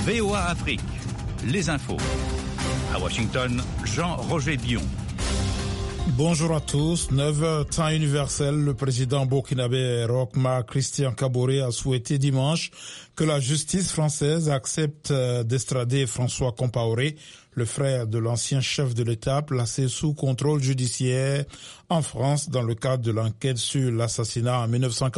VOA Afrique, les infos. À Washington, Jean-Roger Bion. Bonjour à tous. 9h, temps universel, le président burkinabé Roch Marc Christian Kaboré a souhaité dimanche que la justice française accepte d'extrader François Compaoré, le frère de l'ancien chef de l'État placé sous contrôle judiciaire en France dans le cadre de l'enquête sur l'assassinat en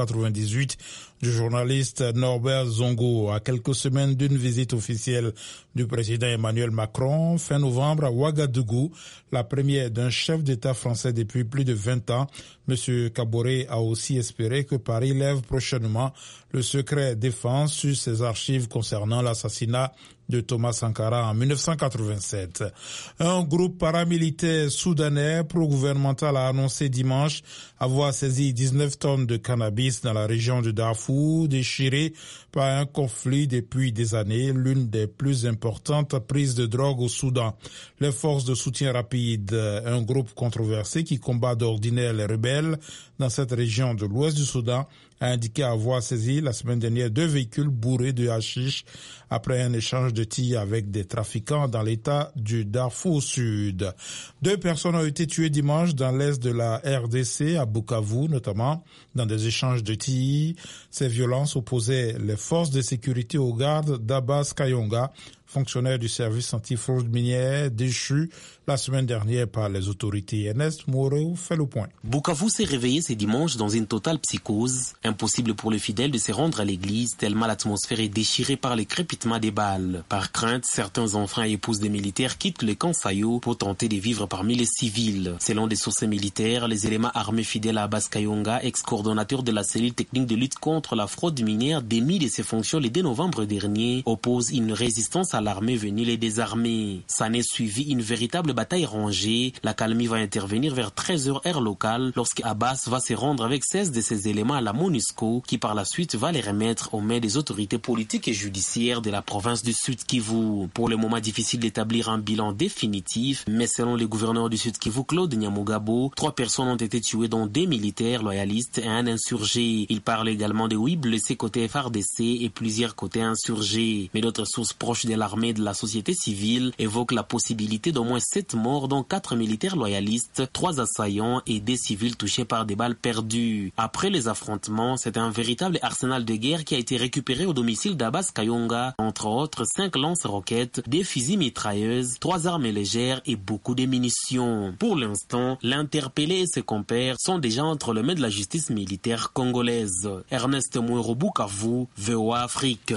1998 du journaliste Norbert Zongo, à quelques semaines d'une visite officielle du président Emmanuel Macron fin novembre à Ouagadougou, la première d'un chef d'État français depuis plus de 20 ans. M. Kaboré a aussi espéré que Paris lève prochainement le secret défense sur ses archives concernant l'assassinat de Thomas Sankara en 1987. Un groupe paramilitaire soudanais pro-gouvernemental a annoncé dimanche avoir saisi 19 tonnes de cannabis dans la région de Darfour, déchirée par un conflit depuis des années, l'une des plus importantes prises de drogue au Soudan. Les forces de soutien rapide, un groupe controversé qui combat d'ordinaire les rebelles dans cette région de l'ouest du Soudan, a indiqué avoir saisi la semaine dernière 2 véhicules bourrés de hashish après un échange de tirs avec des trafiquants dans l'état du Darfour Sud. 2 personnes ont été tuées dimanche dans l'est de la RDC, à Bukavu notamment, dans des échanges de tirs. Ces violences opposaient les forces de sécurité aux gardes d'Abbas Kayonga, fonctionnaire du service anti-fraude minière déchu la semaine dernière par les autorités. Ernest Moreau fait le point. Bukavu s'est réveillé ce dimanche dans une totale psychose. Impossible pour les fidèles de se rendre à l'église tellement l'atmosphère est déchirée par les crépitements des balles. Par crainte, certains enfants et épouses des militaires quittent le camp Sayo pour tenter de vivre parmi les civils. Selon des sources militaires, les éléments armés fidèles à Abbas Kayonga, ex-coordonnateur de la cellule technique de lutte contre la fraude minière, démis de ses fonctions le 2 novembre dernier, opposent une résistance à l'armée venue les désarmer. Ça n'est suivi une véritable bataille rangée. La calmie va intervenir vers 13h heure locale lorsque Abbas va se rendre avec 16 de ses éléments à la MONUSCO qui par la suite va les remettre aux mains des autorités politiques et judiciaires de la province du Sud Kivu. Pour le moment difficile d'établir un bilan définitif, mais selon le gouverneur du Sud Kivu, Claude Nyamugabo, 3 personnes ont été tuées dont 2 militaires loyalistes et un insurgé. Il parle également de 8 blessés côté FRDC et plusieurs côtés insurgés. Mais d'autres sources proches de l'armée et de la société civile évoquent la possibilité d'au moins 7 morts dont 4 militaires loyalistes, 3 assaillants et des civils touchés par des balles perdues. Après les affrontements, c'est un véritable arsenal de guerre qui a été récupéré au domicile d'Abbas Kayonga, entre autres 5 lance-roquettes, des fusils mitrailleuses, 3 armes légères et beaucoup de munitions. Pour l'instant, l'interpellé et ses compères sont déjà entre les mains de la justice militaire congolaise. Ernest Mouero, Bukavu, VOA Afrique.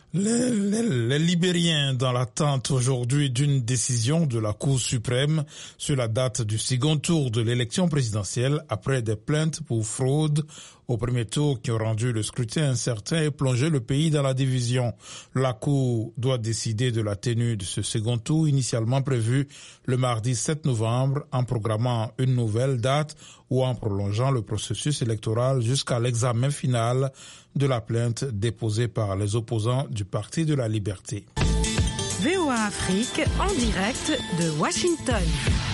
Les Libériens dans l'attente aujourd'hui d'une décision de la Cour suprême sur la date du second tour de l'élection présidentielle après des plaintes pour fraude au premier tour qui ont rendu le scrutin incertain et plongé le pays dans la division. La Cour doit décider de la tenue de ce second tour initialement prévu le mardi 7 novembre en programmant une nouvelle date ou en prolongeant le processus électoral jusqu'à l'examen final de la plainte déposée par les opposants du Parti de la Liberté. VOA Afrique en direct de Washington.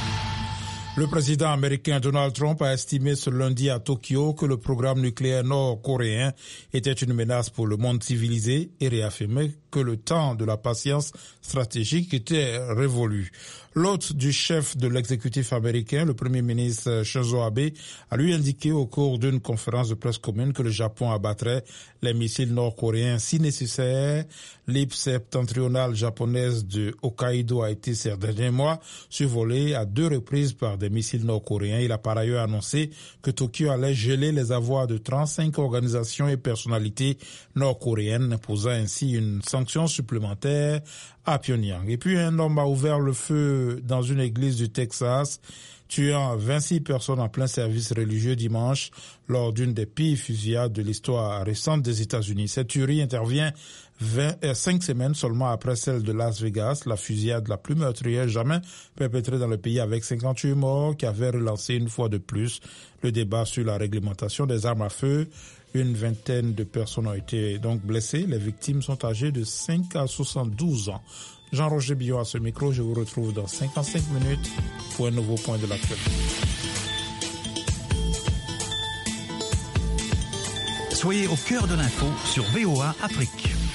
Le président américain Donald Trump a estimé ce lundi à Tokyo que le programme nucléaire nord-coréen était une menace pour le monde civilisé et réaffirmé que le temps de la patience stratégique était révolu. L'hôte du chef de l'exécutif américain, le premier ministre Shinzo Abe, a lui indiqué au cours d'une conférence de presse commune que le Japon abattrait les missiles nord-coréens si nécessaire. L'île septentrionale japonaise de Hokkaido a été ces derniers mois survolée à 2 reprises par des missiles nord-coréens. Il a par ailleurs annoncé que Tokyo allait geler les avoirs de 35 organisations et personnalités nord-coréennes, imposant ainsi une sanction supplémentaire à Pyongyang. Et puis un homme a ouvert le feu dans une église du Texas, tuant 26 personnes en plein service religieux dimanche lors d'une des pires fusillades de l'histoire récente des États-Unis. Cette tuerie intervient 5 semaines seulement après celle de Las Vegas, la fusillade la plus meurtrière jamais perpétrée dans le pays avec 58 morts qui avait relancé une fois de plus le débat sur la réglementation des armes à feu. Une vingtaine de personnes ont été donc blessées. Les victimes sont âgées de 5 à 72 ans. Jean-Roger Bion à ce micro. Je vous retrouve dans 55 minutes pour un nouveau point de l'actualité. Soyez au cœur de l'info sur VOA Afrique.